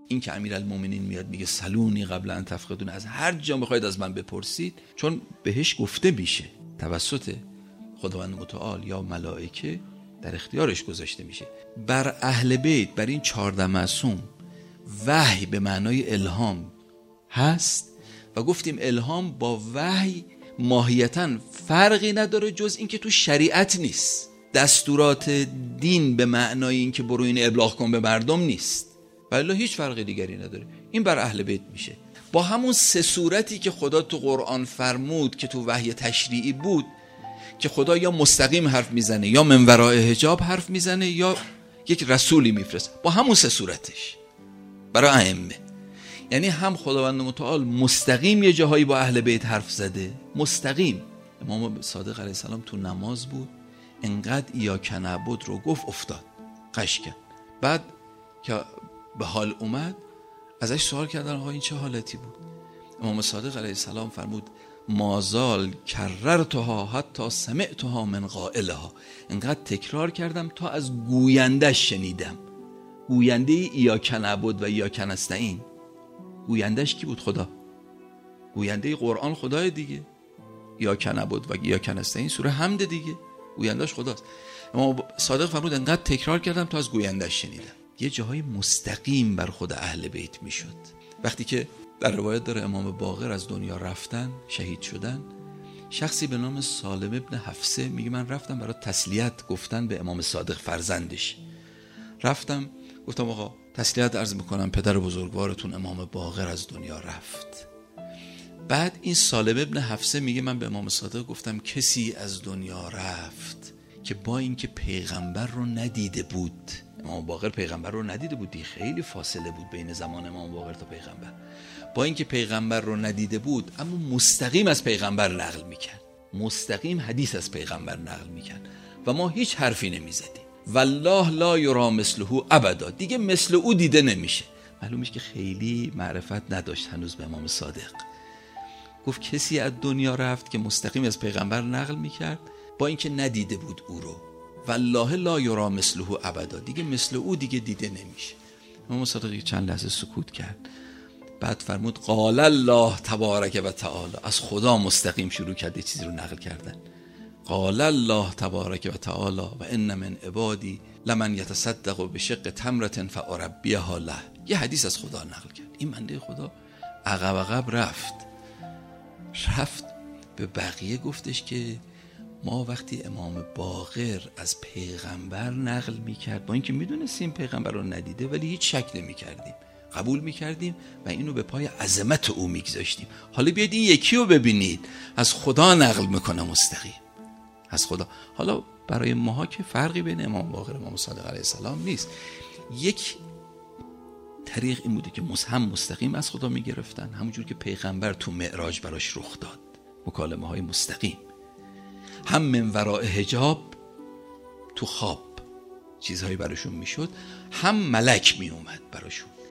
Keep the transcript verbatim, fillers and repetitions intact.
این که امیرالمومنین میاد میگه سلونی قبل ان تفقدون، از هر جا بخواید از من بپرسید، چون بهش گفته میشه توسط خداوند متعال یا ملائکه در اختیارش گذاشته میشه. بر اهل بیت، بر این چهارده معصوم وحی به معنای الهام هست و گفتیم الهام با وحی ماهیتاً فرقی نداره جز این که تو شریعت نیست. دستورات دین به معنای این که برو این ابلاغ کن به مردم نیست، ولی هیچ فرق دیگری نداره. این بر اهل بیت میشه با همون سه صورتی که خدا تو قرآن فرمود که تو وحی تشریعی بود، که خدا یا مستقیم حرف میزنه یا من وراء حجاب حرف میزنه یا یک رسولی میفرست، با همون سه صورتش برای ائمه. یعنی هم خداوند متعال مستقیم یه جاهایی با اهل بیت حرف زده، مستقیم. امام صادق علیه السلام تو نماز بود، انقدر ایاک نعبد رو گفت افتاد قش کرد. بعد که به حال اومد ازش سوال کردن آقا این چه حالتی بود؟ امام صادق علیه السلام فرمود مازال کررتها حتی سمعتها من قائلها، انقدر تکرار کردم تا از گویندش شنیدم. گوینده ایاک نعبد و ایاک نستعین، گویندش کی بود؟ خدا. گوینده قرآن خدای دیگه. ایاک نعبد و ایاک نستعین سوره حمد دیگه، گویندش خداست. امام صادق فرمود انقدر تکرار کردم تا از گویندش شنیدم. یه جاهای مستقیم بر خود اهل بیت میشد. وقتی که در روایت داره امام باقر از دنیا رفتن، شهید شدن، شخصی به نام سالم ابن حفصه میگه من رفتم برای تسلیت گفتن به امام صادق فرزندش. رفتم گفتم آقا تسلیت عرض میکنم پدر بزرگوارتون امام باقر از دنیا رفت. بعد این سالم ابن حفصه میگه من به امام صادق گفتم کسی از دنیا رفت که با اینکه پیغمبر رو ندیده بود. امام باقر پیغمبر رو ندیده بود، خیلی فاصله بود بین زمان امام باقر تا پیغمبر. با اینکه پیغمبر رو ندیده بود اما مستقیم از پیغمبر نقل میکرد، مستقیم حدیث از پیغمبر نقل میکرد و ما هیچ حرفی نمیزدیم. والله لا یرا مثله ابدا، دیگه مثل او دیده نمیشه. معلوم میشه که خیلی معرفت نداشت هنوز به امام صادق. گفت کسی از دنیا رفت که مستقیم از پیغمبر نقل میکرد با اینکه ندیده بود او رو. والله لا یرا مثله ابدا، دیگه مثل او دیگه دیده نمیشه. امام صادق چند لحظه سکوت کرد، بعد فرمود قال الله تبارک و تعالی، از خدا مستقیم شروع کرد چیزی رو نقل کردن. قال الله تبارک و تعالی و ان من عبادی لمن یتصدق بشق تمره فاربیها له. یه حدیث از خدا نقل کرد. این بنده خدا عقب عقب رفت رفت به بقیه گفتش که ما وقتی امام باقر از پیغمبر نقل میکرد، با اینکه میدونستیم پیغمبر رو ندیده ولی هیچ شک نمیکردیم، قبول میکردیم و اینو به پای عظمت او میگذاشتیم. حالا بیاید این یکی رو ببینید، از خدا نقل میکنه مستقیم، از خدا. حالا برای ماها که فرقی بین امام باقر و امام صادق علیه السلام نیست. یک طریق این بوده که هم مستقیم از خدا میگرفتن، همونجور که پیغمبر تو معراج براش رخ داد، مکالمه های مستقیم. هم من وراء حجاب، تو خواب چیزهایی براشون میشد، هم ملک می اومد براشون.